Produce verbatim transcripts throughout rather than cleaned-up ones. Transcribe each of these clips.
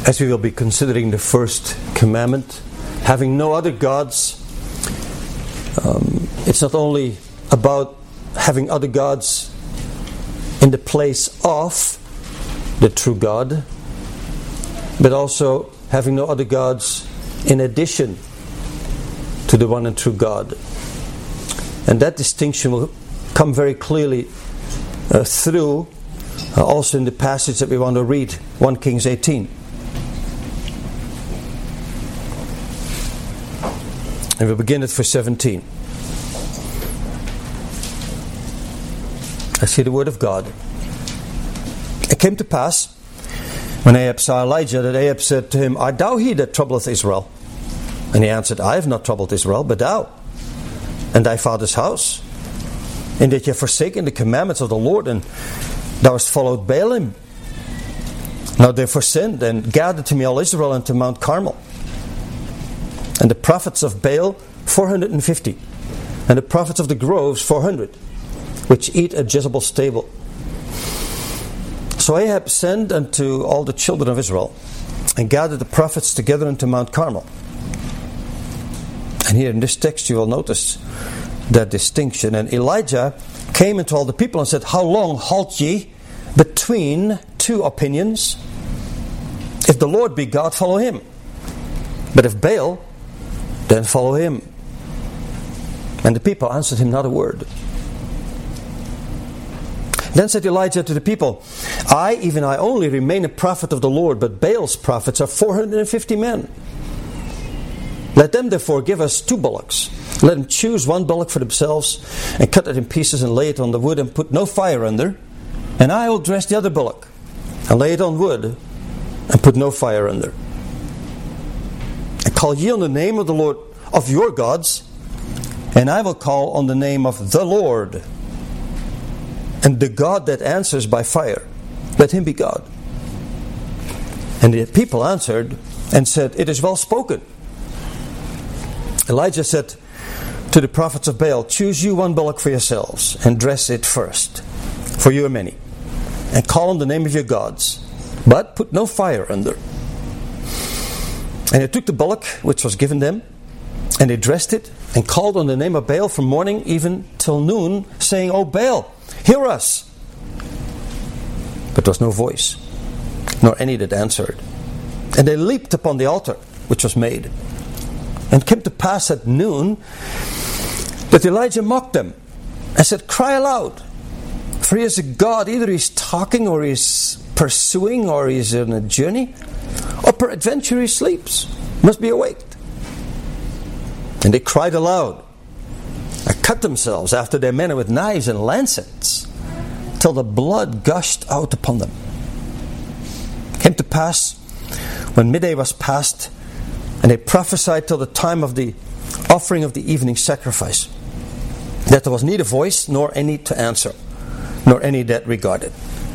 as we will be considering the first commandment, having no other gods. Um, it's not only about having other gods in the place of the true God, but also having no other gods in addition to the one and true God. And that distinction will come very clearly uh, through uh, also in the passage that we want to read, First Kings eighteen. And we'll begin at verse seventeen. I see the word of God. It came to pass, when Ahab saw Elijah, that Ahab said to him, Art thou he that troubleth Israel? And he answered, I have not troubled Israel, but thou, and thy father's house, in that ye have forsaken the commandments of the Lord, and thou hast followed Baalim. Now therefore send, and gather to me all Israel unto Mount Carmel. And the prophets of Baal, four hundred and fifty, and the prophets of the groves, four hundred, which eat at Jezebel's stable. So Ahab sent unto all the children of Israel, and gathered the prophets together unto Mount Carmel. And here in this text you will notice that distinction. And Elijah came unto all the people and said, How long halt ye between two opinions? If the Lord be God, follow him. But if Baal, then follow him. And the people answered him not a word. Then said Elijah to the people, I, even I only, remain a prophet of the Lord, but Baal's prophets are four hundred and fifty men. Let them therefore give us two bullocks. Let them choose one bullock for themselves, and cut it in pieces, and lay it on the wood, and put no fire under. And I will dress the other bullock, and lay it on wood, and put no fire under. And call ye on the name of the Lord of your gods, and I will call on the name of the Lord. And the God that answers by fire, let him be God. And the people answered and said, It is well spoken. Elijah said to the prophets of Baal, Choose you one bullock for yourselves, and dress it first, for you are many, and call on the name of your gods, but put no fire under. And they took the bullock which was given them, and they dressed it, and called on the name of Baal from morning even till noon, saying, O Baal, hear us. But there was no voice, nor any that answered. And they leaped upon the altar which was made. And it came to pass at noon that Elijah mocked them and said, Cry aloud, for he is a God. Either he's talking, or he's pursuing, or he's on a journey, or peradventure he sleeps, must be awaked. And they cried aloud, and cut themselves after their manner with knives and lancets, till the blood gushed out upon them. It came to pass, when midday was past, and they prophesied till the time of the offering of the evening sacrifice, that there was neither voice nor any to answer, nor any that regarded.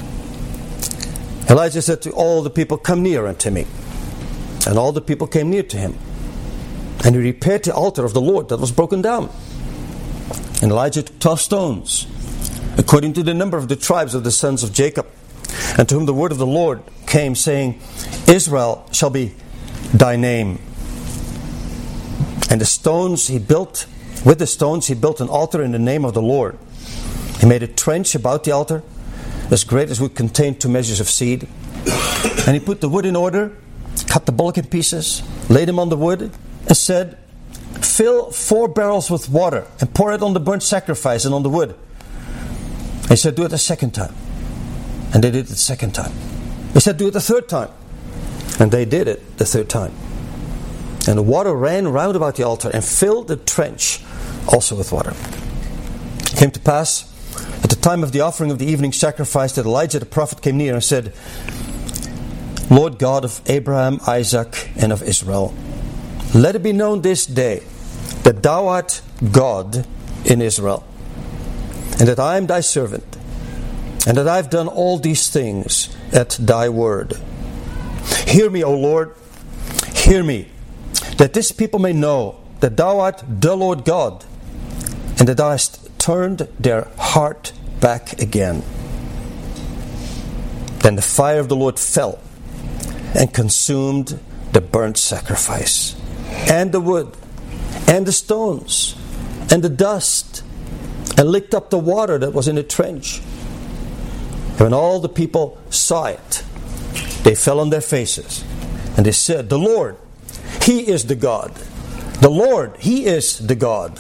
Elijah said to all the people, Come near unto me. And all the people came near to him. And he repaired the altar of the Lord that was broken down. And Elijah took twelve stones, according to the number of the tribes of the sons of Jacob, and to whom the word of the Lord came, saying, Israel shall be thy name. And the stones he built, with the stones he built an altar in the name of the Lord. He made a trench about the altar, as great as would contain two measures of seed. And he put the wood in order, cut the bullock in pieces, laid him on the wood, and said, Fill four barrels with water, and pour it on the burnt sacrifice and on the wood. He said, Do it a second time. And they did it the second time. He said, Do it the third time. And they did it the third time. And the water ran round about the altar, and filled the trench also with water. It came to pass, at the time of the offering of the evening sacrifice, that Elijah the prophet came near and said, Lord God of Abraham, Isaac, and of Israel, let it be known this day that thou art God in Israel, and that I am thy servant, and that I have done all these things at thy word. Hear me, O Lord, hear me, that this people may know that thou art the Lord God, and that thou hast turned their heart back again. Then the fire of the Lord fell and consumed the burnt sacrifice, and the wood, and the stones, and the dust, and licked up the water that was in the trench. And when all the people saw it, they fell on their faces, and they said, "The Lord, He is the God. The Lord, He is the God."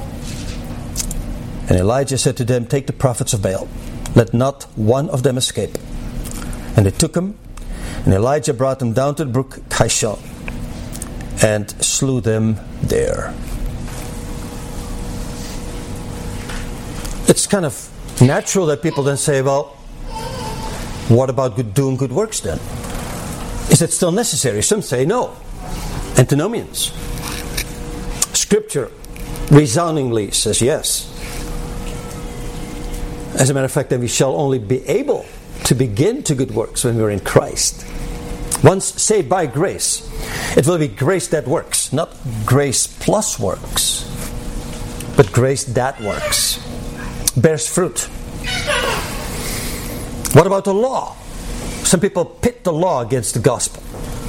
And Elijah said to them, "Take the prophets of Baal. Let not one of them escape." And they took him, and Elijah brought them down to the brook Kishon, and slew them there. It's kind of natural that people then say, well, what about good, doing good works then? Is it still necessary? Some say no. Antinomians. Scripture resoundingly says yes. As a matter of fact, then we shall only be able to begin to good works when we're in Christ. Once saved by grace, it will be grace that works, not grace plus works, but grace that works, bears fruit. What about the law? Some people pit the law against the gospel.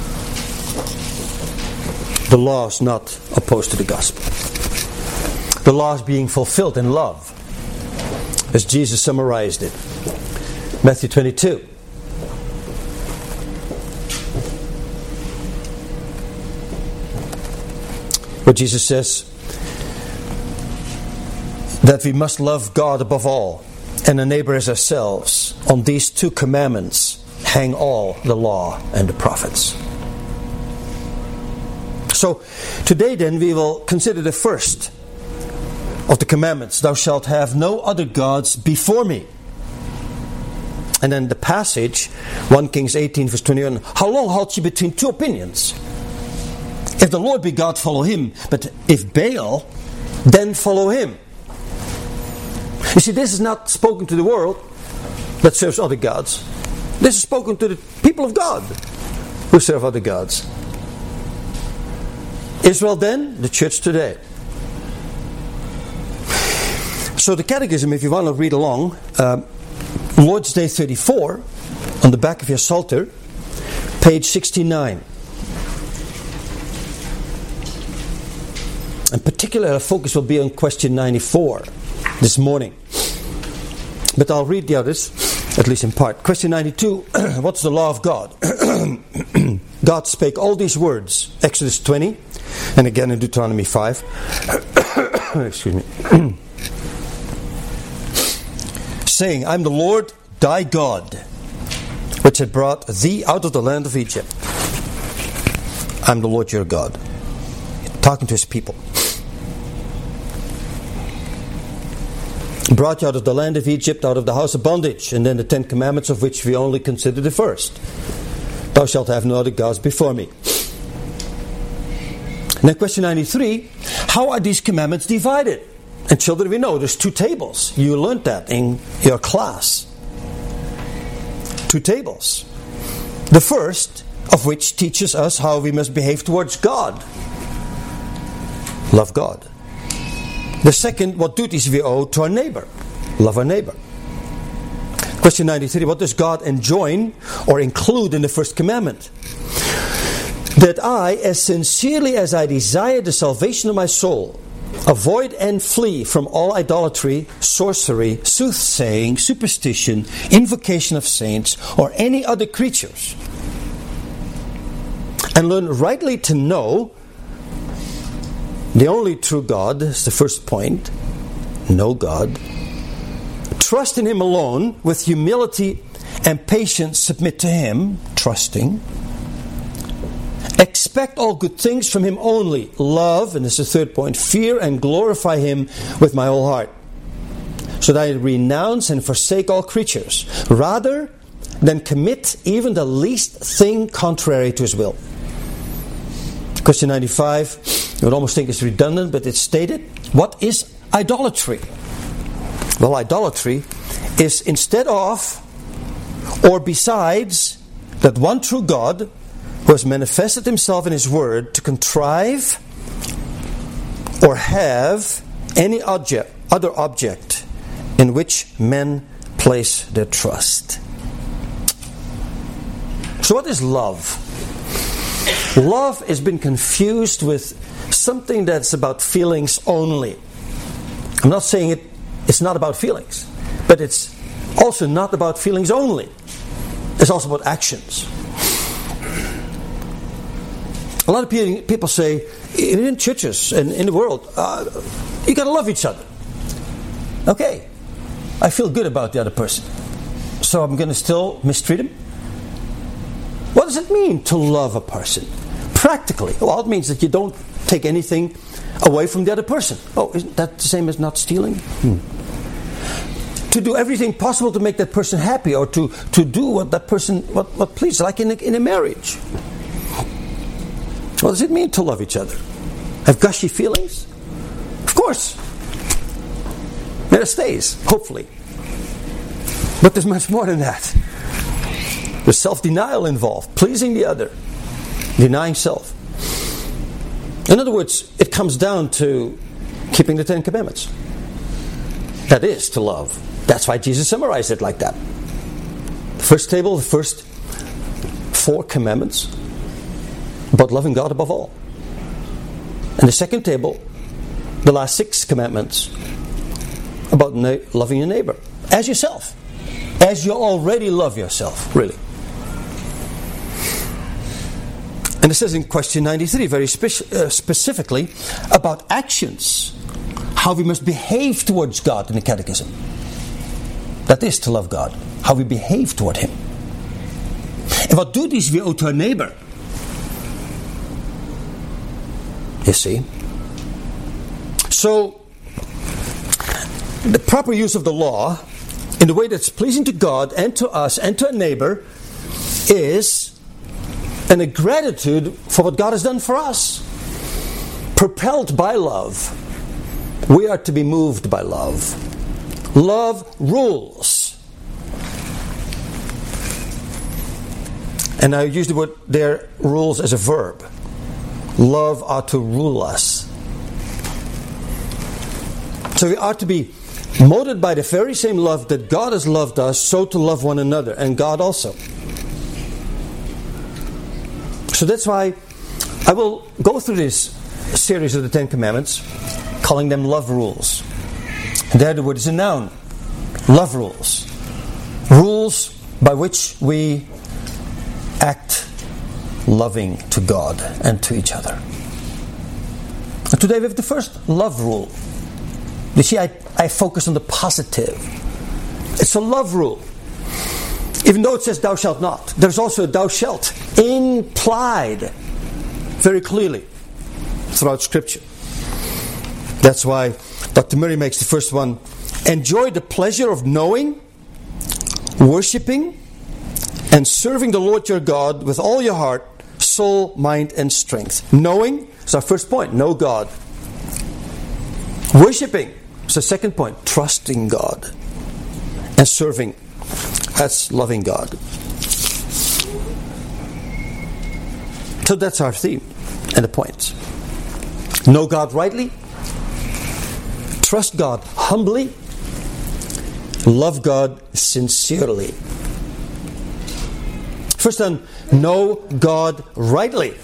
The law is not opposed to the gospel. The law is being fulfilled in love, as Jesus summarized it. Matthew twenty-two. Where Jesus says that we must love God above all and the neighbor as ourselves. On these two commandments hang all the law and the prophets. So today then we will consider the first of the commandments. Thou shalt have no other gods before me. And then the passage, First Kings eighteen verse twenty-one. How long halt ye between two opinions? If the Lord be God, follow Him. But if Baal, then follow him. You see, this is not spoken to the world that serves other gods. This is spoken to the people of God who serve other gods. Israel then, the church today. So the Catechism, if you want to read along, uh, Lord's Day thirty-four, on the back of your Psalter, page sixty-nine. In particular, our focus will be on question ninety-four this morning. But I'll read the others, at least in part. Question ninety-two, what's the law of God? God spake all these words, Exodus twenty, and again in Deuteronomy five. Excuse me. Saying, I'm the Lord thy God, which had brought thee out of the land of Egypt. I'm the Lord your God. Talking to his people. Brought you out of the land of Egypt, out of the house of bondage. And then the Ten Commandments, of which we only consider the first. Thou shalt have no other gods before me. And then question ninety-three, how are these commandments divided? And children, we know there's two tables. You learned that in your class. Two tables. The first of which teaches us how we must behave towards God. Love God. The second, what duties we owe to our neighbor. Love our neighbor. Question ninety-three, what does God enjoin or include in the first commandment? That I, as sincerely as I desire the salvation of my soul, avoid and flee from all idolatry, sorcery, soothsaying, superstition, invocation of saints, or any other creatures. And learn rightly to know the only true God, is the first point. Know God. Trust in Him alone, with humility and patience submit to Him, trusting. Expect all good things from Him only. Love, and this is the third point, fear and glorify Him with my whole heart. So that I renounce and forsake all creatures, rather than commit even the least thing contrary to His will. Question ninety-five, you would almost think it's redundant, but it's stated. What is idolatry? Well, idolatry is instead of or besides that one true God who has manifested Himself in His Word to contrive or have any object, other object in which men place their trust. So what is love? Love has been confused with something that's about feelings only. I'm not saying it, it's not about feelings, but it's also not about feelings only. It's also about actions. A lot of people say, in churches and in the world, uh, you got to love each other. Okay, I feel good about the other person, so I'm going to still mistreat him? What does it mean to love a person? Practically, well, it means that you don't take anything away from the other person. Oh, isn't that the same as not stealing? Hmm. To do everything possible to make that person happy, or to, to do what that person what, what pleases, like in a, in a marriage. What does it mean to love each other? Have gushy feelings? Of course. There stays, hopefully. But there's much more than that. There's self-denial involved, pleasing the other, denying self. In other words, it comes down to keeping the Ten Commandments. That is to love. That's why Jesus summarized it like that. The first table, the first four commandments about loving God above all. And the second table, the last six commandments about na- loving your neighbor as yourself, as you already love yourself, really. And it says in question ninety-three, very spe- uh, specifically, about actions, how we must behave towards God in the Catechism. That is to love God, how we behave toward Him. En wat duties we ook to our neighbor. You see? So, the proper use of the law in the way that's pleasing to God and to us and to a neighbor is and a gratitude for what God has done for us. Propelled by love. We are to be moved by love. Love rules. And I use the word there, rules, as a verb. Love ought to rule us. So we ought to be molded by the very same love that God has loved us, so to love one another, and God also. So that's why I will go through this series of the Ten Commandments, calling them love rules. And there the word is a noun. Love rules. Rules by which we act loving to God and to each other. And today we have the first love rule. You see, I, I focus on the positive. It's a love rule. Even though it says thou shalt not, there's also a thou shalt implied very clearly throughout Scripture. That's why Doctor Murray makes the first one. Enjoy the pleasure of knowing, worshipping, and serving the Lord your God with all your heart, soul, mind, and strength. Knowing is our first point. Know God. Worshipping is the second point. Trusting God. And serving. That's loving God. So that's our theme and the points. Know God rightly. Trust God humbly. Love God sincerely. First then, know God rightly.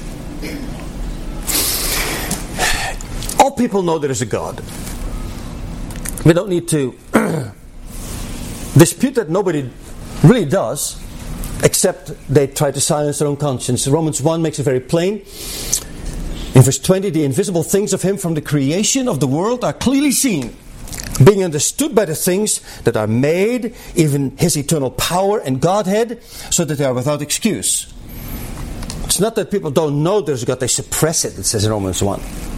All people know there is a God. We don't need to dispute that. Nobody really does, except they try to silence their own conscience. Romans one makes it very plain. In verse twenty, the invisible things of Him from the creation of the world are clearly seen, being understood by the things that are made, even His eternal power and Godhead, so that they are without excuse. It's not that people don't know there's a God, they suppress it, it says in Romans one.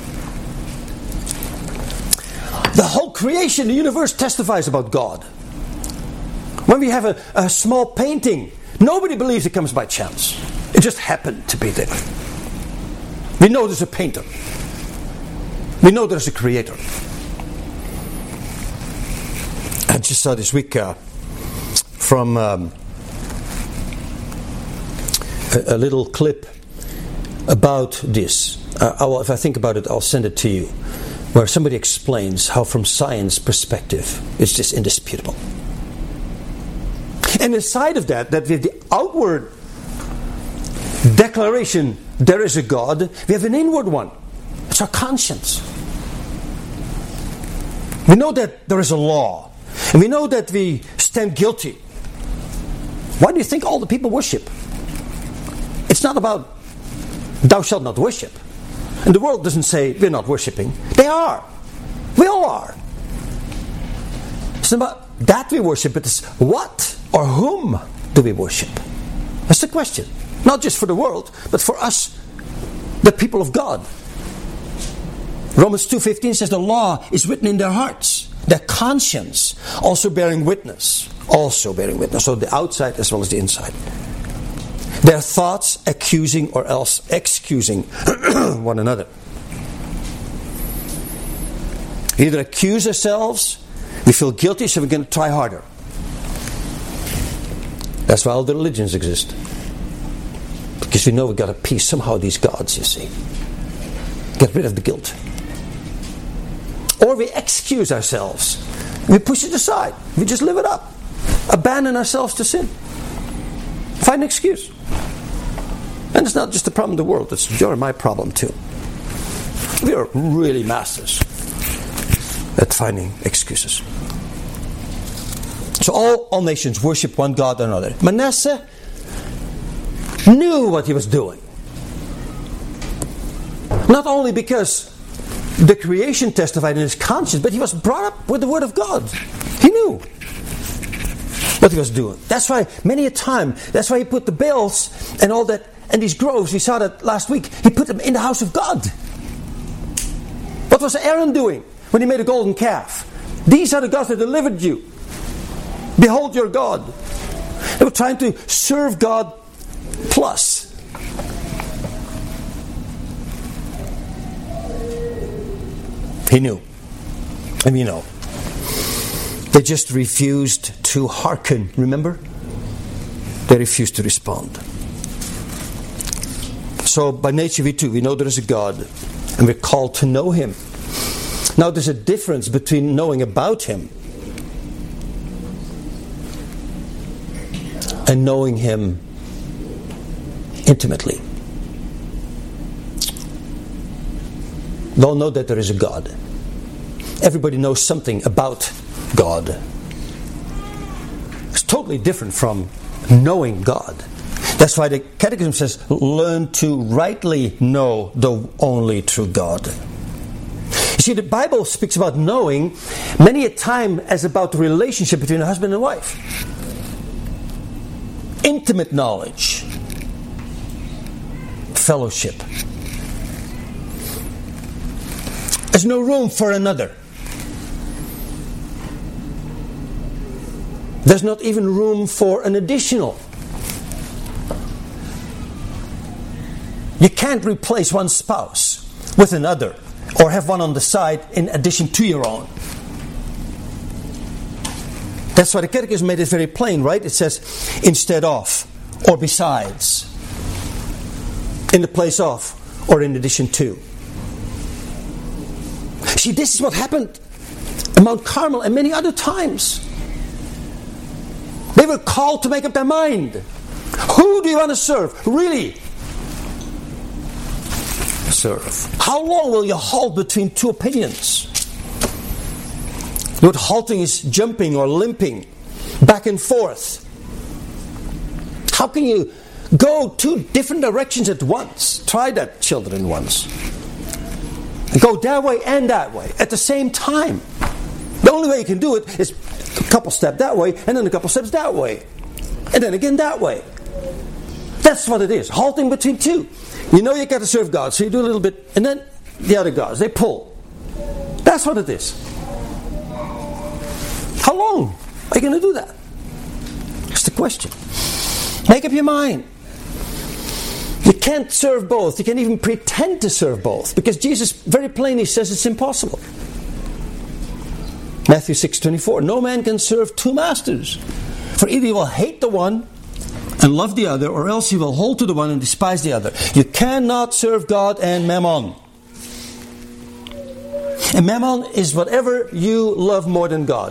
The whole creation, the universe testifies about God. When we have a, a small painting, nobody believes it comes by chance. It just happened to be there. We know there's a painter. We know there's a creator. I just saw this week uh, from um, a, a little clip about this. Uh, I will, if I think about it, I'll send it to you. Where somebody explains how from science perspective it's just indisputable. And aside of that, that with the outward declaration, there is a God. We have an inward one. It's our conscience. We know that there is a law. And we know that we stand guilty. Why do you think all the people worship? It's not about thou shalt not worship. And the world doesn't say we're not worshiping. They are. We all are. It's not about that we worship, it's what or whom do we worship? That's the question. Not just for the world, but for us, the people of God. Romans two fifteen says the law is written in their hearts, their conscience also bearing witness. Also bearing witness. So the outside as well as the inside. Their thoughts accusing or else excusing one another. We either accuse ourselves, we feel guilty, so we're going to try harder. That's why all the religions exist. Because we know we've got to appease somehow these gods, you see. Get rid of the guilt. Or we excuse ourselves. We push it aside. We just live it up. Abandon ourselves to sin. Find an excuse. And it's not just the problem of the world. It's your and my problem too. We are really masters at finding excuses. So all, all nations worship one God or another. Manasseh knew what he was doing. Not only because the creation testified in his conscience, but he was brought up with the Word of God. He knew what he was doing. That's why many a time, that's why he put the Baals and all that, and these groves, we saw that last week, he put them in the house of God. What was Aaron doing when he made a golden calf? These are the gods that delivered you. Behold your God. They were trying to serve God plus. He knew. And we know. They just refused to hearken. Remember? They refused to respond. So by nature we too, we know there is a God. And we're called to know Him. Now there's a difference between knowing about Him and knowing Him intimately. We all know that there is a God. Everybody knows something about God. It's totally different from knowing God. That's why the Catechism says, learn to rightly know the only true God. You see, the Bible speaks about knowing many a time as about the relationship between a husband and wife. Intimate knowledge. Fellowship. There's no room for another. There's not even room for an additional. You can't replace one spouse with another or have one on the side in addition to your own. That's why the Catechism made it very plain, right? It says instead of or besides, in the place of or in addition to. See, this is what happened at Mount Carmel and many other times. They were called to make up their mind. Who do you want to serve? Really? Serve. How long will you halt between two opinions? The word halting is jumping or limping back and forth. How can you go two different directions at once? Try that, children, once. Go that way and that way at the same time. The only way you can do it is a couple steps that way and then a couple steps that way. And then again that way. That's what it is. Halting between two. You know you got to serve God, so you do a little bit, and then the other gods, they pull. That's what it is. How long are you going to do that? That's the question. Make up your mind. You can't serve both. You can't even pretend to serve both, because Jesus very plainly says it's impossible. Matthew six twenty-four. No man can serve two masters, for either he will hate the one and love the other, or else he will hold to the one and despise the other. You cannot serve God and mammon. And mammon is whatever you love more than God.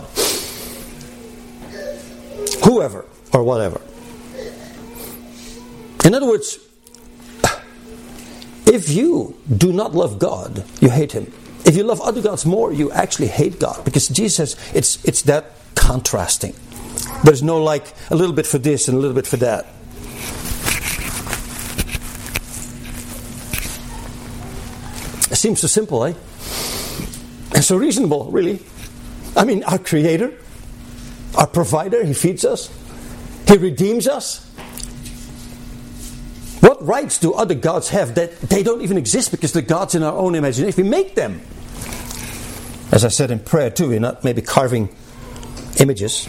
Whoever or whatever. In other words, If you do not love God, you hate Him. If you love other gods more, you actually hate God. Because Jesus says it's, it's that contrasting. There's no like a little bit for this and a little bit for that. It seems so simple, eh? And so reasonable, really. I mean, our Creator, our Provider, He feeds us. He redeems us. What rights do other gods have that they don't even exist because they're gods in our own imagination? We make them. As I said in prayer too, we're not maybe carving images.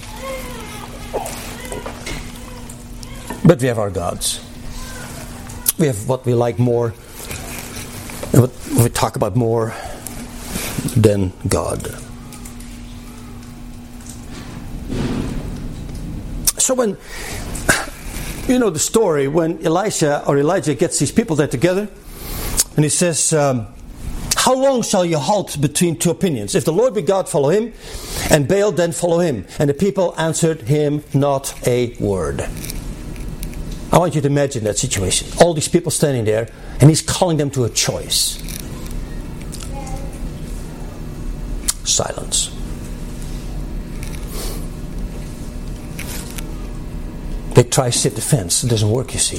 But we have our gods. We have what we like more, and what we talk about more than God. So when, you know the story, when Elisha or Elijah gets these people there together, and he says, um, how long shall you halt between two opinions? If the Lord be God, follow Him, and Baal, then follow him. And the people answered him not a word. I want you to imagine that situation. All these people standing there, and He's calling them to a choice. Silence. They try to sit defense. It doesn't work, you see.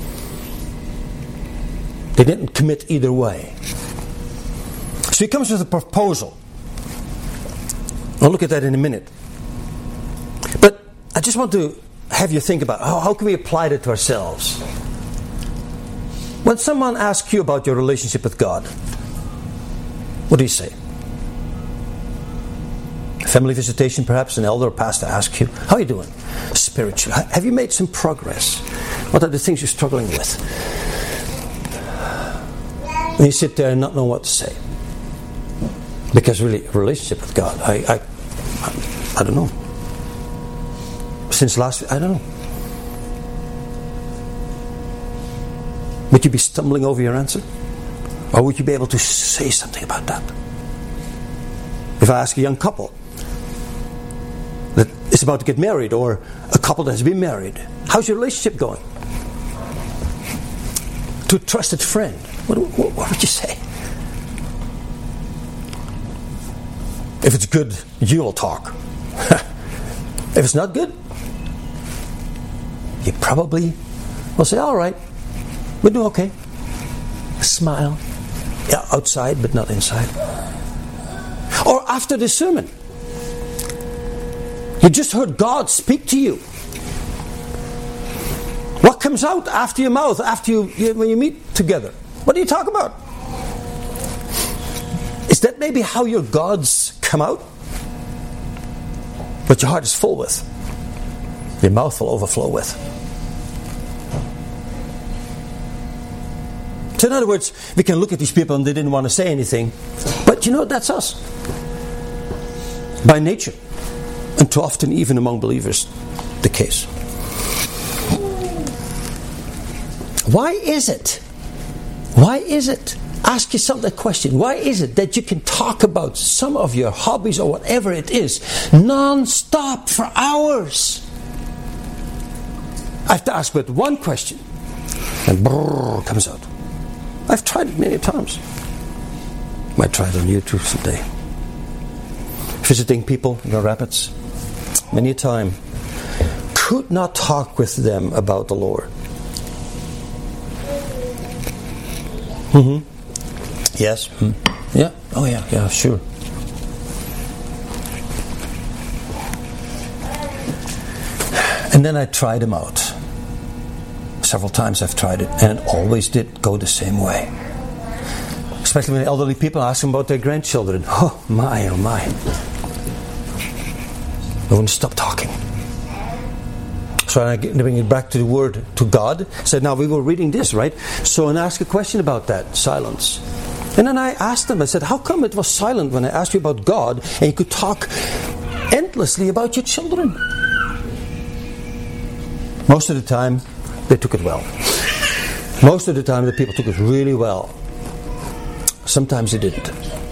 They didn't commit either way. So He comes with a proposal. I'll look at that in a minute. But I just want to have you think about how, how can we apply that to ourselves? When someone asks you about your relationship with God, what do you say? Family visitation, perhaps an elder or pastor asks you, how are you doing? Spiritual. Have you made some progress? What are the things you're struggling with? And you sit there and not know what to say. Because really, a relationship with God, I, I, I, I don't know. Since last week, I don't know. Would you be stumbling over your answer? Or would you be able to say something about that? If I ask a young couple that is about to get married, or a couple that has been married, how's your relationship going? To a trusted friend, what, what, what would you say? If it's good, you'll talk. If it's not good, you probably will say, all right, we'll do okay. Smile. Yeah, outside, but not inside. Or after the sermon, you just heard God speak to you. What comes out after your mouth, after you, you when you meet together? What do you talk about? Is that maybe how your gods come out? What your heart is full with, your mouth will overflow with. So in other words, we can look at these people and they didn't want to say anything. But you know, that's us. By nature. And too often even among believers, the case. Why is it? Why is it? Ask yourself that question. Why is it that you can talk about some of your hobbies or whatever it is non-stop for hours? I have to ask but one question and brrr comes out. I've tried it many times. Might try it on YouTube someday. Visiting people in the Rapids, many a time, could not talk with them about the Lord. Mm-hmm. Yes. Mm. Yeah. Oh yeah. Yeah. Sure. And then I tried them out. Several times I've tried it, and it always did go the same way. Especially when elderly people ask them about their grandchildren. Oh my, oh my. I wouldn't stop talking. So I bring it back to the Word, to God. I said, now we were reading this, right? So and I asked a question about that, silence. And then I asked them, I said, how come it was silent when I asked you about God and you could talk endlessly about your children? Most of the time, they took it well. Most of the time, the people took it really well. Sometimes they didn't.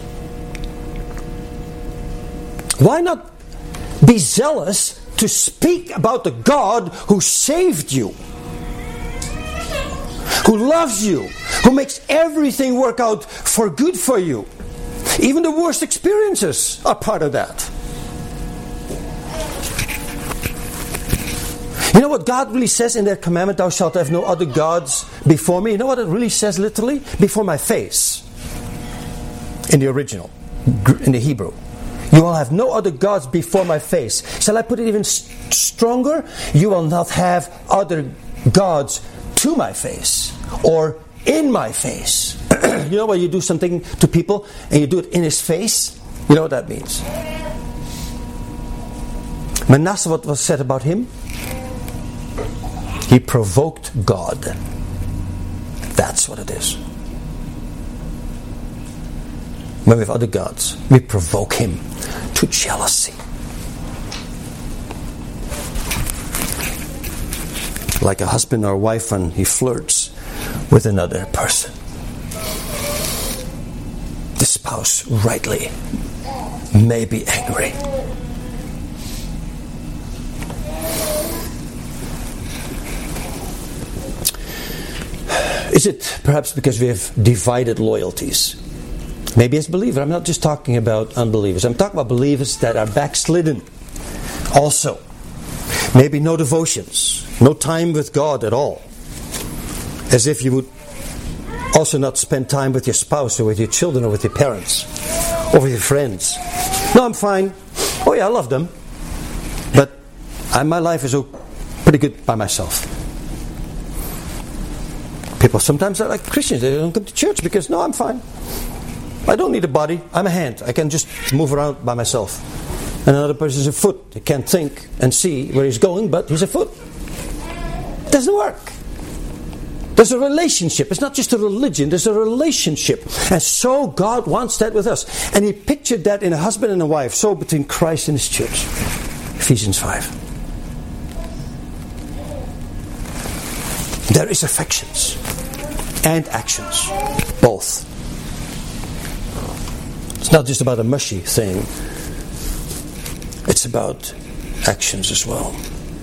Why not be zealous to speak about the God who saved you, who loves you, who makes everything work out for good for you. Even the worst experiences are part of that. You know what God really says in that commandment, thou shalt have no other gods before me? You know what it really says literally? Before my face. In the original, in the Hebrew. You will have no other gods before my face. Shall I put it even st- stronger? You will not have other gods to my face or in my face. You know when you do something to people and you do it in his face? You know what that means. Manasseh, what was said about him? He provoked God. That's what it is. When we have other gods, we provoke him to jealousy. Like a husband or wife when he flirts with another person. The spouse rightly may be angry. Is it perhaps because we have divided loyalties? Maybe as believers. I'm not just talking about unbelievers. I'm talking about believers that are backslidden. Also, maybe no devotions, no time with God at all. As if you would also not spend time with your spouse or with your children or with your parents or with your friends. No, I'm fine. Oh yeah, I love them. But I, my life is pretty good by myself. People sometimes are like Christians. They don't come to church because, no, I'm fine. I don't need a body. I'm a hand. I can just move around by myself. And another person is a foot. He can't think and see where he's going, but he's a foot. It doesn't work. There's a relationship. It's not just a religion. There's a relationship. And so God wants that with us. And He pictured that in a husband and a wife. So between Christ and His church. Ephesians five. There is affections and actions. Both. It's not just about a mushy thing. It's about actions as well.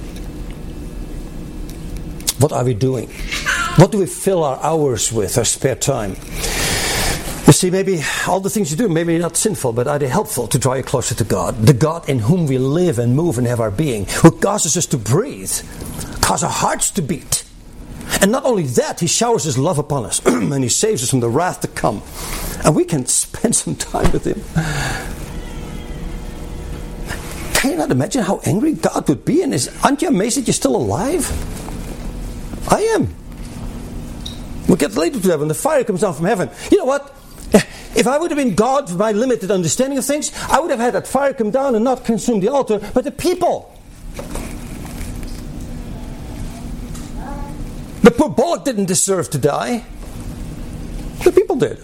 What are we doing? What do we fill our hours with, our spare time? You see, maybe all the things you do, maybe not sinful, but are they helpful to draw you closer to God? The God in whom we live and move and have our being, who causes us to breathe, causes our hearts to beat. And not only that, He showers His love upon us, and He saves us from the wrath to come. And we can spend some time with Him. Can you not imagine how angry God would be? And is, aren't you amazed that you're still alive? I am. We'll get later to that when the fire comes down from heaven. You know what? If I would have been God with my limited understanding of things, I would have had that fire come down and not consume the altar, but the people. The poor bullock didn't deserve to die. The people did.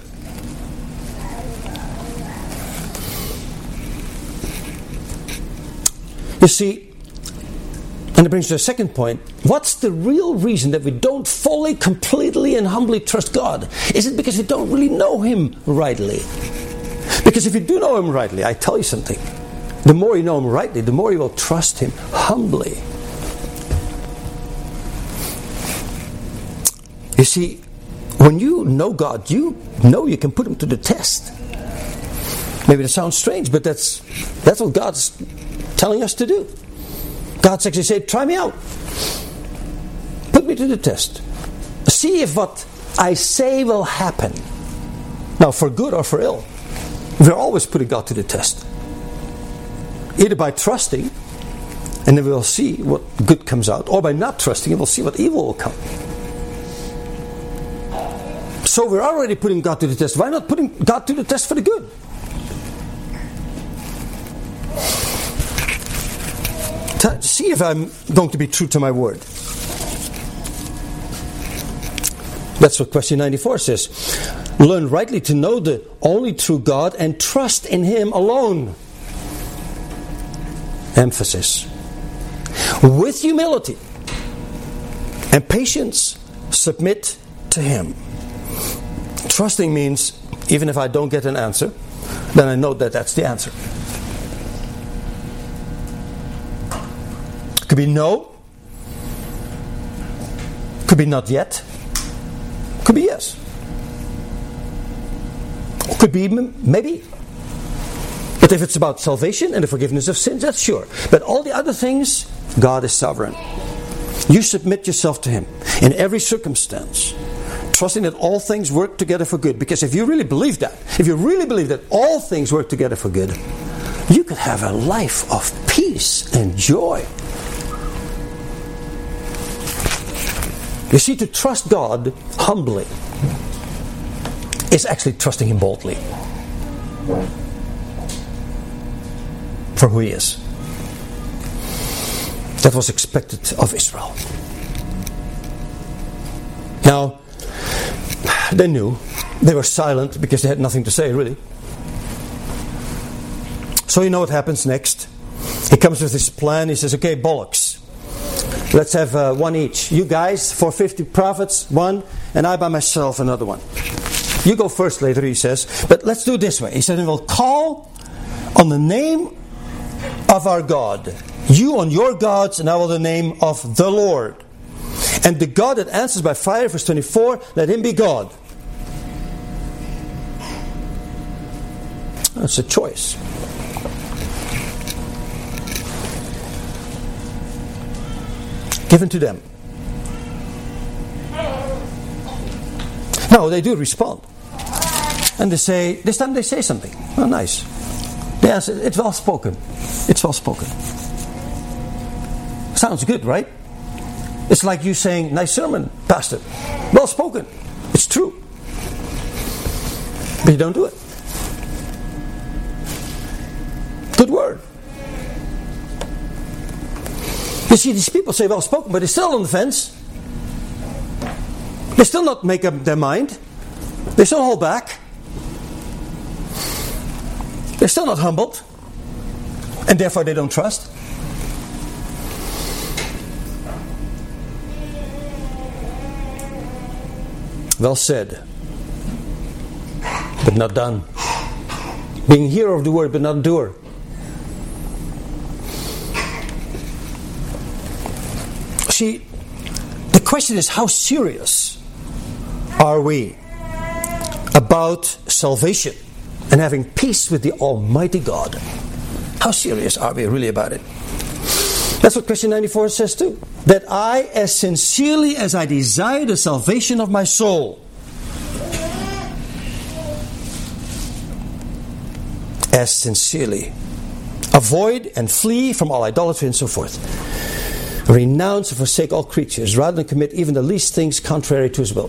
You see, and it brings to a second point. What's the real reason that we don't fully, completely, and humbly trust God? Is it because we don't really know Him rightly? Because if you do know Him rightly, I tell you something. The more you know Him rightly, the more you will trust Him humbly. You see, when you know God, you know you can put Him to the test. Maybe that sounds strange, but that's that's what God's telling us to do. God's actually said, try me out. Put me to the test. See if what I say will happen. Now, for good or for ill. We're always putting God to the test. Either by trusting, and then we'll see what good comes out, or by not trusting, and we'll see what evil will come. So we're already putting God to the test. Why not putting God to the test for the good? See if I'm going to be true to my word. That's what question ninety-four says. Learn rightly to know the only true God and trust in Him alone. Emphasis. With humility and patience, submit to Him. Trusting means, even if I don't get an answer, then I know that that's the answer. Could be no. Could be not yet. Could be yes. Could be, maybe. But if it's about salvation and the forgiveness of sins, that's sure. But all the other things, God is sovereign. You submit yourself to Him in every circumstance, trusting that all things work together for good. Because if you really believe that, if you really believe that all things work together for good, you could have a life of peace and joy. You see, to trust God humbly is actually trusting Him boldly for who He is. That was expected of Israel. Now, they knew. They were silent because they had nothing to say, really. So you know what happens next. He comes with his plan. He says, okay, bollocks. Let's have uh, one each. You guys, four hundred fifty prophets, one, and I by myself, another one. You go first later, he says. But let's do it this way. He said, we'll call on the name of our God. You on your gods, and I will the name of the Lord. And the God that answers by fire, verse twenty-four, let him be God. That's a choice. Given to them. No, they do respond. And they say, this time they say something. Oh, nice. They answer, it's well spoken. It's well spoken. Sounds good, right? It's like you saying, nice sermon, Pastor. Well spoken. It's true. But you don't do it. Good word. You see, these people say well spoken, but they're still on the fence. They still not make up their mind. They still hold back. They're still not humbled. And therefore they don't trust. Well said, but not done. Being hearer of the word, but not doer. See, the question is, how serious are we about salvation and having peace with the Almighty God? How serious are we really about it? That's what Christian ninety-four says too. That I, as sincerely as I desire the salvation of my soul, as sincerely avoid and flee from all idolatry and so forth. Renounce and forsake all creatures, rather than commit even the least things contrary to His will.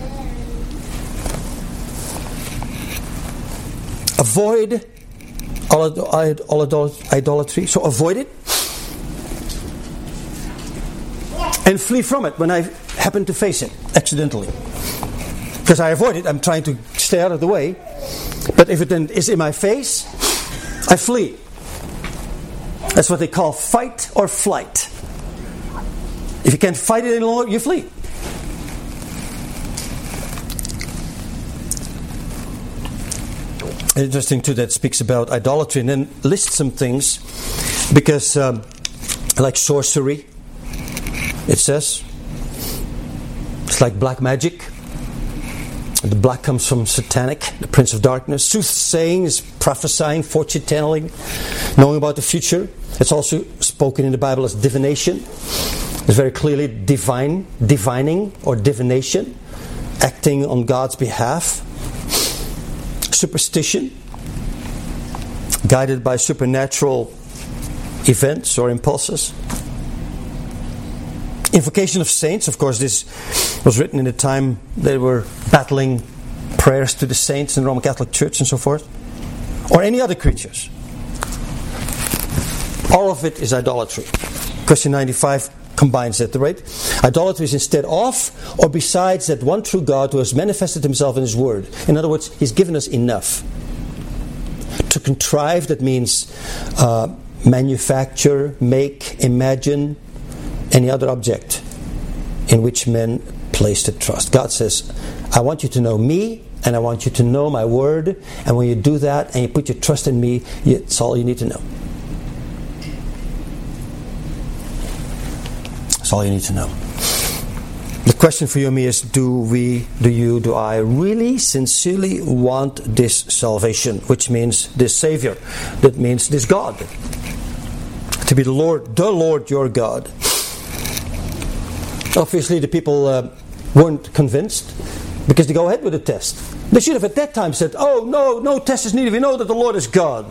Avoid all, all idolatry. So avoid it. And flee from it when I happen to face it accidentally. Because I avoid it, I'm trying to stay out of the way. But if it then is in my face, I flee. That's what they call fight or flight. If you can't fight it any longer, you flee. Interesting too, that speaks about idolatry and then lists some things, because um, like sorcery, it says it's like black magic. The black comes from satanic, the prince of darkness. Soothsaying is prophesying, fortune telling, knowing about the future. It's also spoken in the Bible as divination. It's very clearly divine, divining or divination, acting on God's behalf. Superstition, guided by supernatural events or impulses. Invocation of saints, of course, this was written in the time they were battling prayers to the saints in the Roman Catholic Church and so forth. Or any other creatures. All of it is idolatry. Question ninety-five combines that, right? Idolatry is instead of or besides that one true God who has manifested Himself in His Word. In other words, He's given us enough. To contrive, that means uh, manufacture, make, imagine any other object in which men place their trust. God says, I want you to know me, and I want you to know my word, and when you do that and you put your trust in me, it's all you need to know. That's all you need to know. The question for you and me is, do we, do you, do I really sincerely want this salvation, which means this Savior, that means this God, to be the Lord, the Lord your God? Obviously the people uh, weren't convinced, because they go ahead with the test. They should have at that time said, oh no, no test is needed, we know that the Lord is God.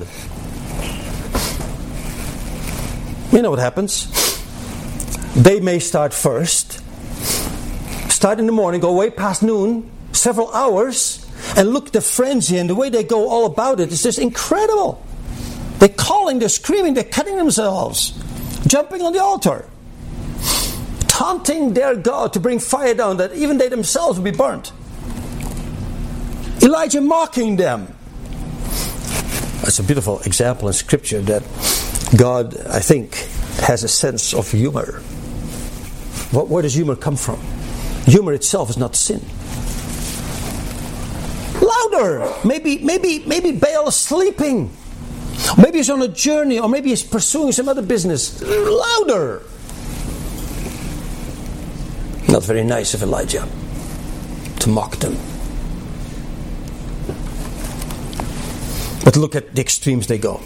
You know what happens. They may start first, start in the morning, go way past noon, several hours, and look, the frenzy and the way they go all about it is just incredible. They're calling, they're screaming, they're cutting themselves, jumping on the altar, taunting their God to bring fire down that even they themselves will be burnt. Elijah mocking them. That's a beautiful example in Scripture that God, I think, has a sense of humor. What, where does humor come from? Humor itself is not sin. Louder! Maybe, maybe, maybe Baal is sleeping. Maybe he's on a journey, or maybe he's pursuing some other business. Louder! Not very nice of Elijah to mock them. But look at the extremes they go.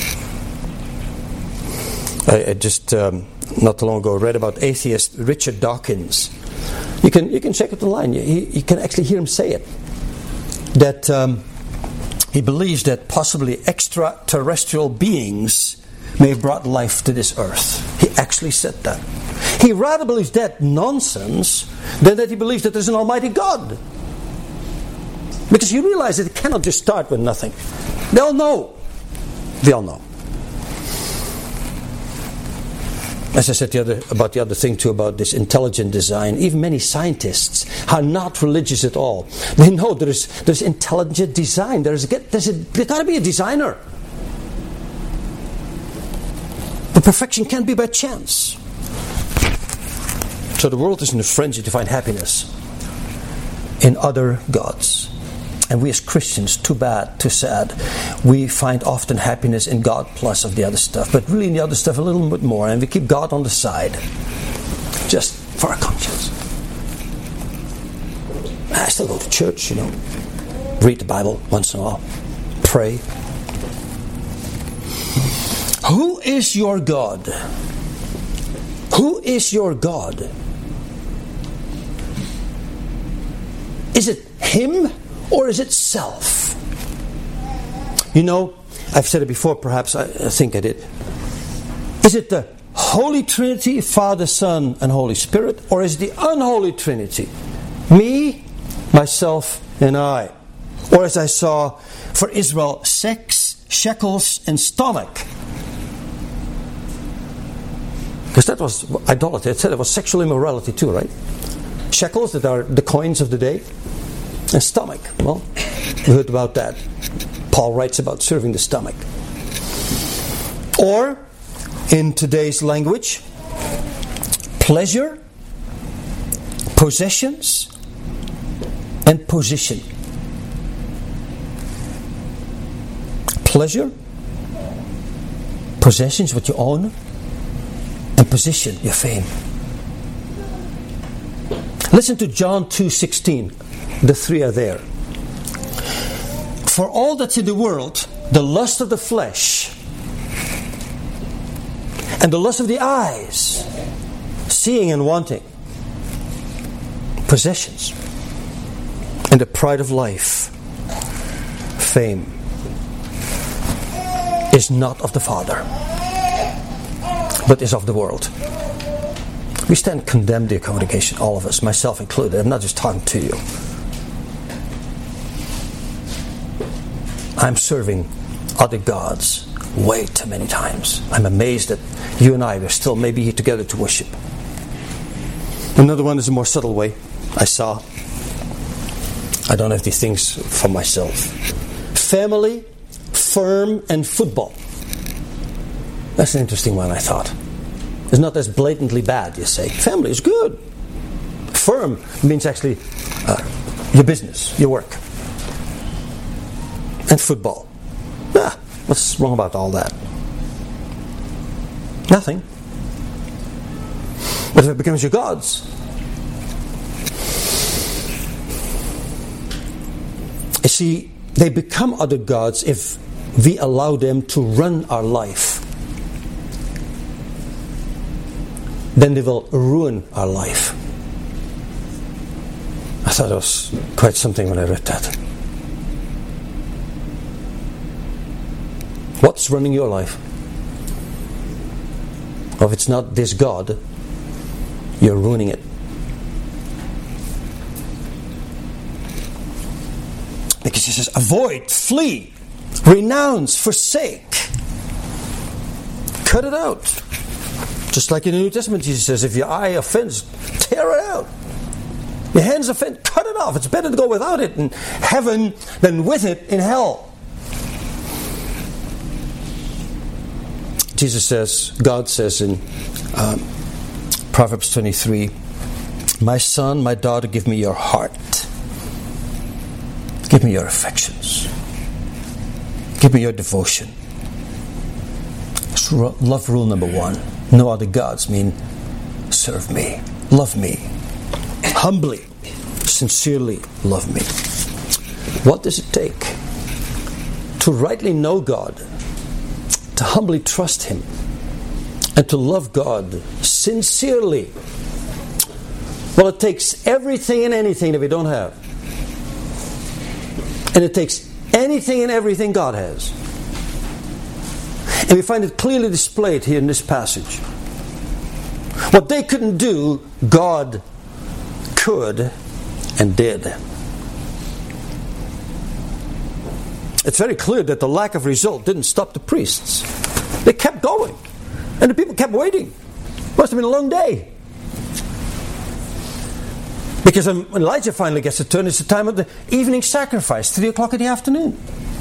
I, I just um, not too long ago read about atheist Richard Dawkins. You can you can check it online. You, you can actually hear him say it. That um, he believes that possibly extraterrestrial beings may have brought life to this earth. He actually said that. He rather believes that nonsense than that he believes that there's an Almighty God. Because you realize that it cannot just start with nothing. They all know. They all know. As I said the other, about the other thing too, about this intelligent design, even many scientists are not religious at all. They know there's there's intelligent design. There's there's a, there's got to be a designer. But perfection can't be by chance. So the world is in a frenzy to find happiness in other gods. And we as Christians, too bad, too sad, we find often happiness in God plus of the other stuff. But really in the other stuff a little bit more. And we keep God on the side. Just for our conscience. I still go to church, you know. Read the Bible once in a while. Pray. Who is your God? Who is your God? Is it Him? Or is it self? You know, I've said it before, perhaps I, I think I did. Is it the Holy Trinity, Father, Son, and Holy Spirit? Or is it the unholy Trinity? Me, myself, and I. Or as I saw for Israel, sex, shekels, and stomach. Because that was idolatry. It said it was sexual immorality too, right? Shekels, that are the coins of the day. And stomach. Well, we heard about that. Paul writes about serving the stomach. Or, in today's language, pleasure, possessions, and position. Pleasure, possessions, what you own, and position, your fame. Listen to John two sixteen. The three are there. For all that's in the world, the lust of the flesh, and the lust of the eyes, seeing and wanting, possessions, and the pride of life, fame, is not of the Father, but is of the world. We stand condemned, dear congregation, all of us, myself included. I'm not just talking to you. I'm serving other gods way too many times. I'm amazed that you and I are still maybe here together to worship. Another one is a more subtle way. I saw. I don't have these things for myself. Family, firm, and football. That's an interesting one, I thought. It's not as blatantly bad, you say. Family is good. Firm means actually uh, your business, your work. And football. Ah, what's wrong about all that? Nothing. But if it becomes your gods, see, they become other gods if we allow them to run our life. Then they will ruin our life. I thought it was quite something when I read that. What's running your life? Or if it's not this God, you're ruining it. Because he says, avoid, flee, renounce, forsake. Cut it out. Just like in the New Testament, Jesus says, if your eye offends, tear it out. Your hands offend, cut it off. It's better to go without it in heaven than with it in hell. Jesus says, God says in um, Proverbs twenty-three, my son, my daughter, give me your heart. Give me your affections. Give me your devotion. That's love rule number one. No other gods mean serve me, love me, humbly, sincerely love me. What does it take to rightly know God, to humbly trust Him, and to love God sincerely? Well, it takes everything and anything that we don't have. And it takes anything and everything God has. And we find it clearly displayed here in this passage. What they couldn't do, God could and did. It's very clear that the lack of result didn't stop the priests. They kept going. And the people kept waiting. It must have been a long day. Because when Elijah finally gets a turn, it's the time of the evening sacrifice, three o'clock in the afternoon.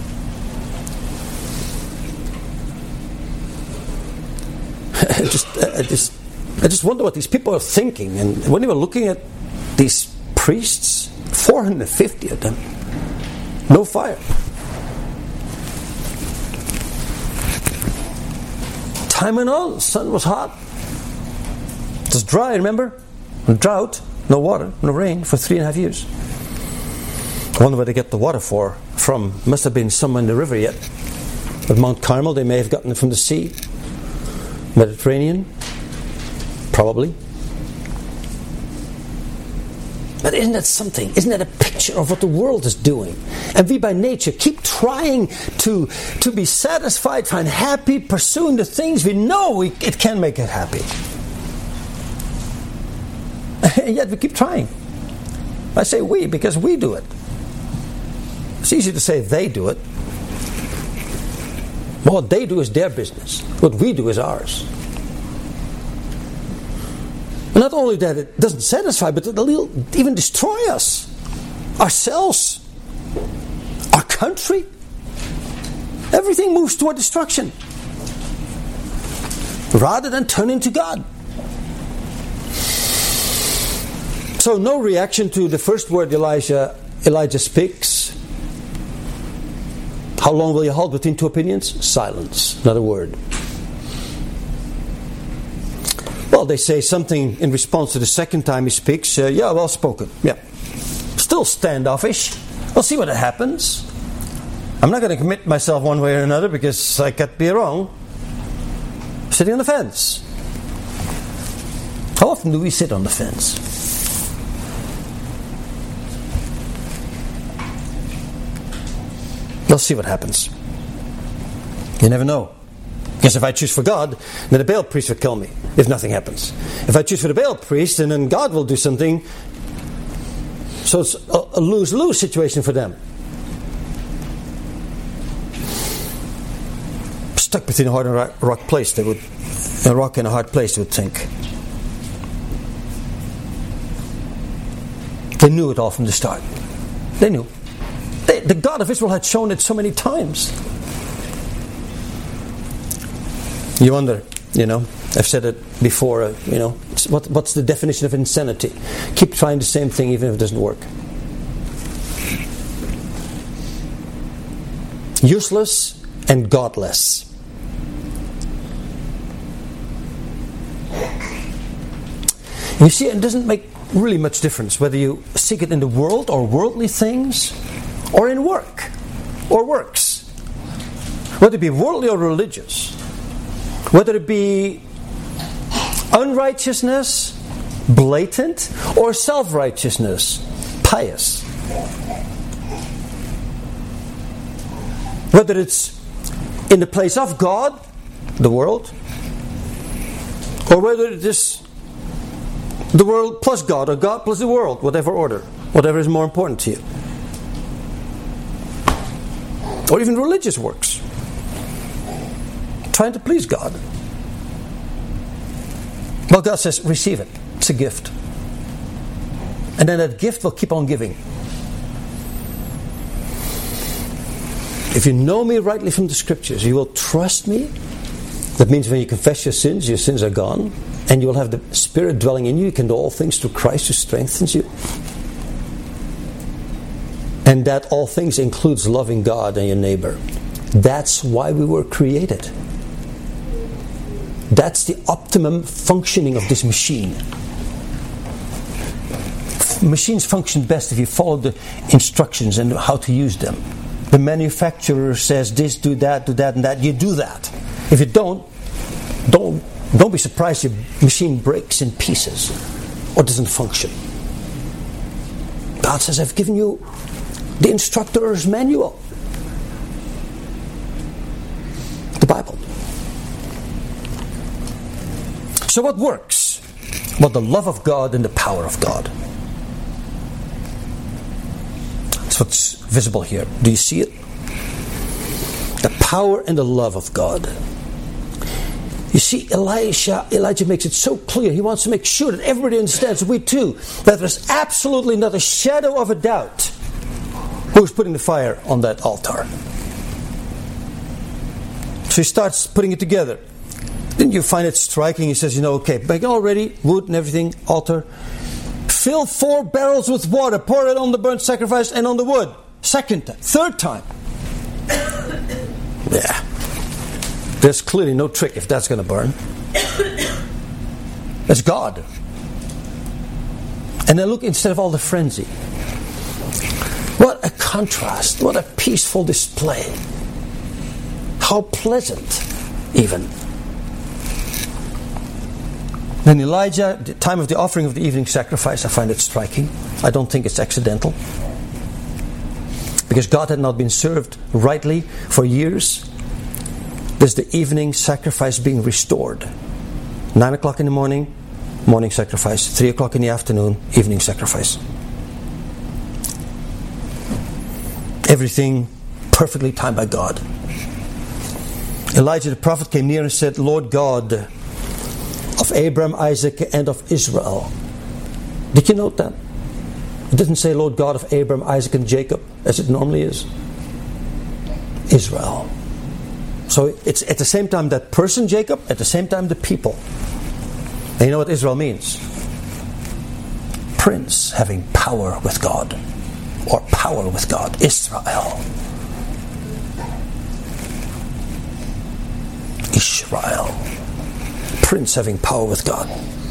I just, I just, I just wonder what these people are thinking. And when they were looking at these priests, four hundred fifty of them, no fire. Time went on, the sun was hot. It was dry, remember? A drought. No water, no rain for three and a half years. I wonder where they get the water for from. Must have been somewhere in the river yet. At Mount Carmel, they may have gotten it from the sea. Mediterranean, probably. But isn't that something? Isn't that a picture of what the world is doing? And we by nature keep trying to, to be satisfied, find happy, pursuing the things we know we, it can make it happy. And yet we keep trying. I say we because we do it. It's easy to say they do it. What they do is their business. What we do is ours. And not only that it doesn't satisfy, but it'll even destroy us. Ourselves. Our country. Everything moves toward destruction. Rather than turning to God. So no reaction to the first word Elijah Elijah speaks. How long will you hold between two opinions? Silence. Not a word. Well, they say something in response to the second time he speaks. Uh, yeah, well spoken. Yeah. Still standoffish. We'll see what happens. I'm not going to commit myself one way or another because I could be wrong. Sitting on the fence. How often do we sit on the fence? We'll see what happens. You never know. Because if I choose for God, then the Baal priest will kill me if nothing happens. If I choose for the Baal priest, then, then God will do something. So it's a, a lose-lose situation for them. Stuck between a hard and a rock place, they would, a rock and a hard place, they would think. They knew it all from the start. They knew. They, the God of Israel had shown it so many times. You wonder, you know, I've said it before, uh, you know, what, what's the definition of insanity? Keep trying the same thing even if it doesn't work. Useless and godless. You see, it doesn't make really much difference whether you seek it in the world or worldly things, or in work or works, whether it be worldly or religious, whether it be unrighteousness, blatant, or self-righteousness, pious. Whether it's in the place of God, the world, or whether it is the world plus God, or God plus the world, whatever order, whatever is more important to you. Or even religious works, trying to please God. Well, God says, receive it. It's a gift. And then that gift will keep on giving. If you know me rightly from the Scriptures, you will trust me. That means when you confess your sins, your sins are gone. And you will have the Spirit dwelling in you. You can do all things through Christ who strengthens you. And that all things includes loving God and your neighbor. That's why we were created. That's the optimum functioning of this machine. Machines function best if you follow the instructions and how to use them. The manufacturer says this, do that, do that, and that. You do that. If you don't, don't, don't be surprised your machine breaks in pieces or doesn't function. God says, I've given you the instructor's manual. The Bible. So what works? Well, the love of God and the power of God. That's what's visible here. Do you see it? The power and the love of God. You see, Elisha, Elijah makes it so clear. He wants to make sure that everybody understands, we too, that there's absolutely not a shadow of a doubt who's putting the fire on that altar. So he starts putting it together. Then you find it striking. He says, you know, okay, make it all ready, wood and everything, altar. Fill four barrels with water, pour it on the burnt sacrifice and on the wood. Second time, third time. Yeah. There's clearly no trick if that's going to burn. It's God. And then look, instead of all the frenzy. What a contrast. What a peaceful display. How pleasant, even. Then Elijah, the time of the offering of the evening sacrifice, I find it striking. I don't think it's accidental. Because God had not been served rightly for years. There's the evening sacrifice being restored. Nine o'clock in the morning, morning sacrifice. Three o'clock in the afternoon, evening sacrifice. Everything perfectly timed by God. Elijah the prophet came near and said, Lord God of Abraham, Isaac, and of Israel. Did you note that? It doesn't say Lord God of Abraham, Isaac, and Jacob, as it normally is. Israel. So it's at the same time that person Jacob, at the same time the people. And you know what Israel means? Prince having power with God. Or power with God. Israel. Israel. Prince having power with God.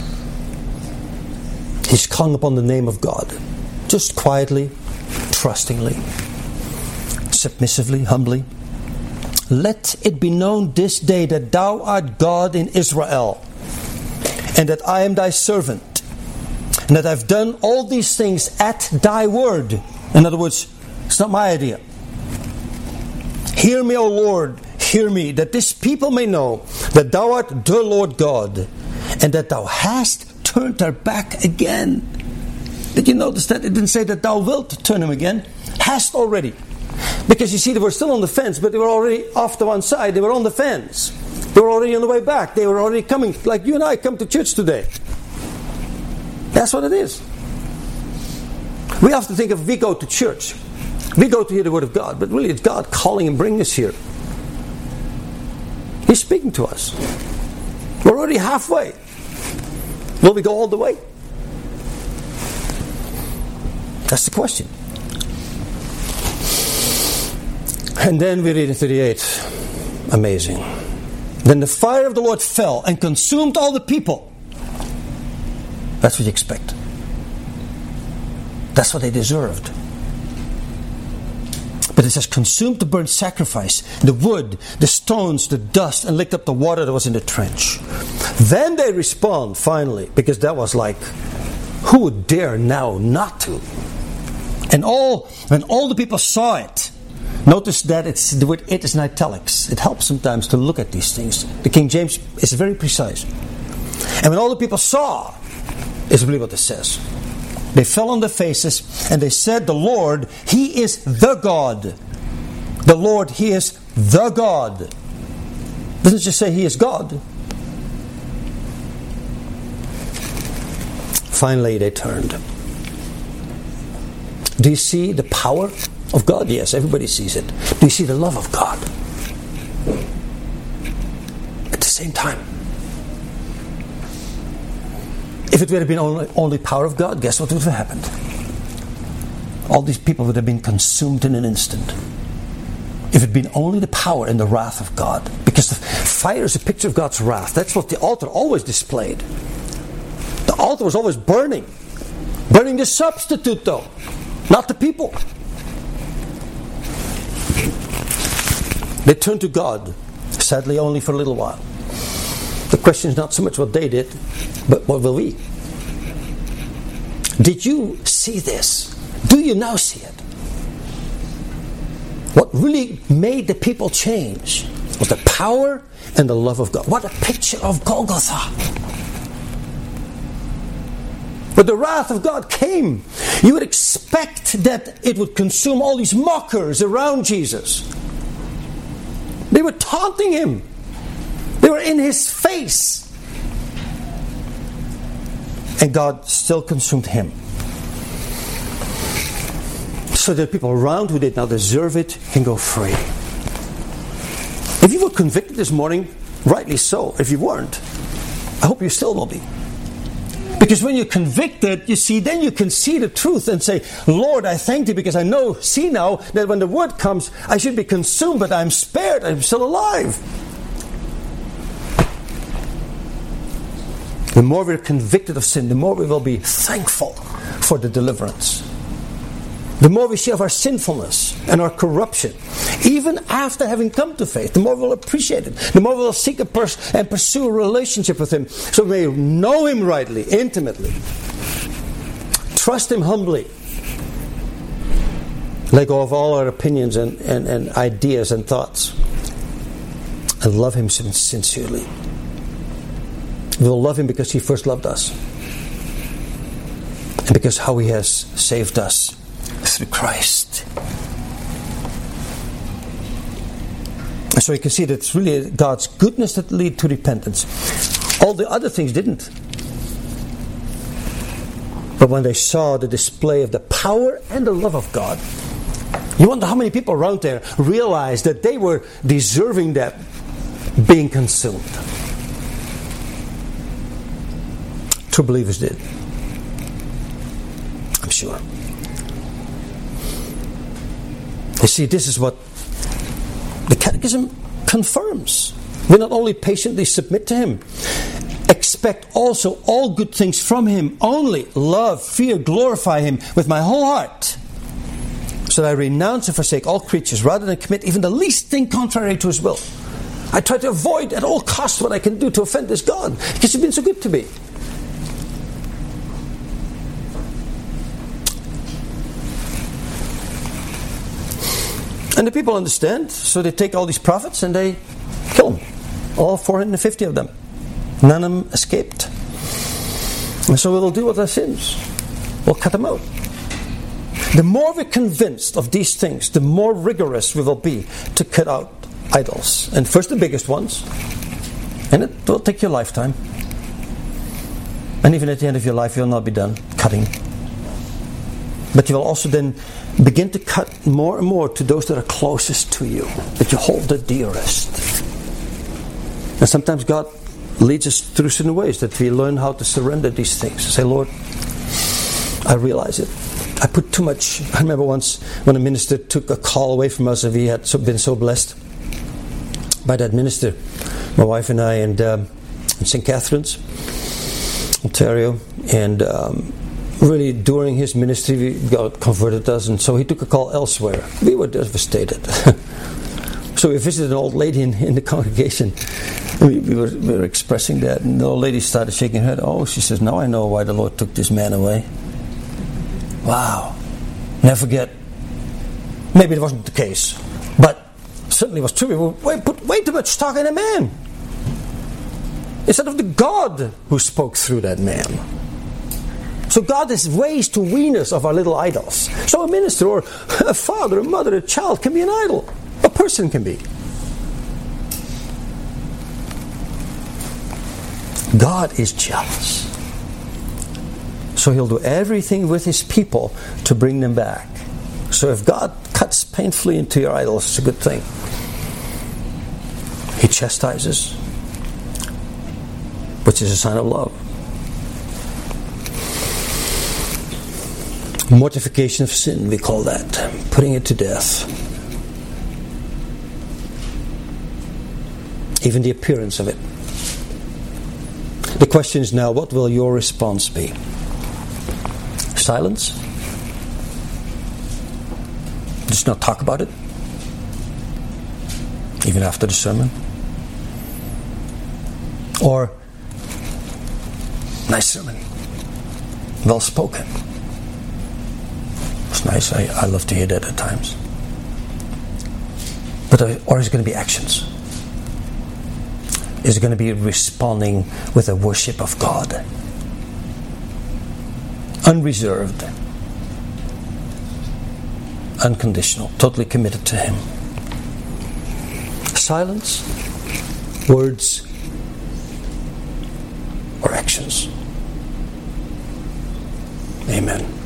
He's clung upon the name of God. Just quietly, trustingly, submissively, humbly. Let it be known this day that thou art God in Israel, and that I am thy servant, and that I've done all these things at thy word. In other words, it's not my idea. Hear me, O Lord, hear me, that this people may know that thou art the Lord God, and that thou hast turned their back again. Did you notice that? It didn't say that thou wilt turn them again. Hast already. Because you see, they were still on the fence, but they were already off to one side. They were on the fence. They were already on the way back. They were already coming, like you and I come to church today. That's what it is. We often think of we go to church. We go to hear the Word of God, but really it's God calling and bringing us here. He's speaking to us. We're already halfway. Will we go all the way? That's the question. And then we read in thirty-eight. Amazing. Then the fire of the Lord fell and consumed all the people. That's what you expect. That's what they deserved. But it says, consumed the burnt sacrifice, the wood, the stones, the dust, and licked up the water that was in the trench. Then they respond, finally, because that was like, who would dare now not to? And all when all the people saw it, notice that it's the word "it" is in italics. It helps sometimes to look at these things. The King James is very precise. And when all the people saw, is really what it says. They fell on their faces and they said, "The Lord, He is the God. The Lord, He is the God." Doesn't just say He is God. Finally, they turned. Do you see the power of God? Yes, everybody sees it. Do you see the love of God? At the same time. If it would have been only, only power of God, guess what would have happened? All these people would have been consumed in an instant. If it had been only the power and the wrath of God. Because the fire is a picture of God's wrath. That's what the altar always displayed. The altar was always burning. Burning the substitute though. Not the people. They turned to God. Sadly only for a little while. The question is not so much what they did, but what will we? Did you see this? Do you now see it? What really made the people change was the power and the love of God. What a picture of Golgotha. But the wrath of God came. You would expect that it would consume all these mockers around Jesus. They were taunting Him. They were in His face. And God still consumed Him. So that people around who did not deserve it can go free. If you were convicted this morning, rightly so. If you weren't, I hope you still will be. Because when you're convicted, you see, then you can see the truth and say, Lord, I thank Thee because I know, see now, that when the word comes, I should be consumed, but I'm spared, I'm still alive. The more we're convicted of sin, the more we will be thankful for the deliverance. The more we see of our sinfulness and our corruption, even after having come to faith, the more we'll appreciate it. The more we'll seek a pers- and pursue a relationship with Him, so we may know Him rightly, intimately. Trust Him humbly. Let go of all our opinions and, and, and ideas and thoughts. And love Him sincerely. We'll love Him because He first loved us. And because how He has saved us. Through Christ. And so you can see that it's really God's goodness that lead to repentance. All the other things didn't. But when they saw the display of the power and the love of God, you wonder how many people around there realized that they were deserving that being consumed. True believers did. I'm sure. You see, this is what the Catechism confirms. We not only patiently submit to Him, expect also all good things from Him, only love, fear, glorify Him with my whole heart, so that I renounce and forsake all creatures rather than commit even the least thing contrary to His will. I try to avoid at all costs what I can do to offend this God, because He's been so good to me. And the people understand, so they take all these prophets and they kill them. All four hundred fifty of them. None of them escaped. And so we'll deal with our sins. We'll cut them out. The more we're convinced of these things, the more rigorous we will be to cut out idols. And first the biggest ones. And it will take your lifetime. And even at the end of your life, you'll not be done cutting. But you will also then begin to cut more and more to those that are closest to you, that you hold the dearest. And sometimes God leads us through certain ways that we learn how to surrender these things. Say, Lord, I realize it. I put too much. I remember once when a minister took a call away from us, and we had been so blessed by that minister, my wife and I, and um, in Saint Catharines, Ontario, and um, really, during his ministry, God converted us, and so he took a call elsewhere. We were devastated. So we visited an old lady in, in the congregation. We, we, were, we were expressing that, and the old lady started shaking her head. Oh, she says, now I know why the Lord took this man away. Wow. Never forget. Maybe it wasn't the case, but certainly was true. We were way, put way too much stock in a man instead of the God who spoke through that man. So God has ways to wean us of our little idols. So a minister or a father, a mother, a child can be an idol. A person can be. God is jealous. So He'll do everything with His people to bring them back. So if God cuts painfully into your idols, it's a good thing. He chastises, which is a sign of love. Mortification of sin, we call that. Putting it to death. Even the appearance of it. The question is now, what will your response be? Silence? Just not talk about it? Even after the sermon? Or, nice sermon. Well spoken. It's nice. I, I love to hear that at times. But uh, or is it going to be actions? Is it going to be responding with a worship of God? Unreserved. Unconditional. Totally committed to Him. Silence, words, or actions. Amen.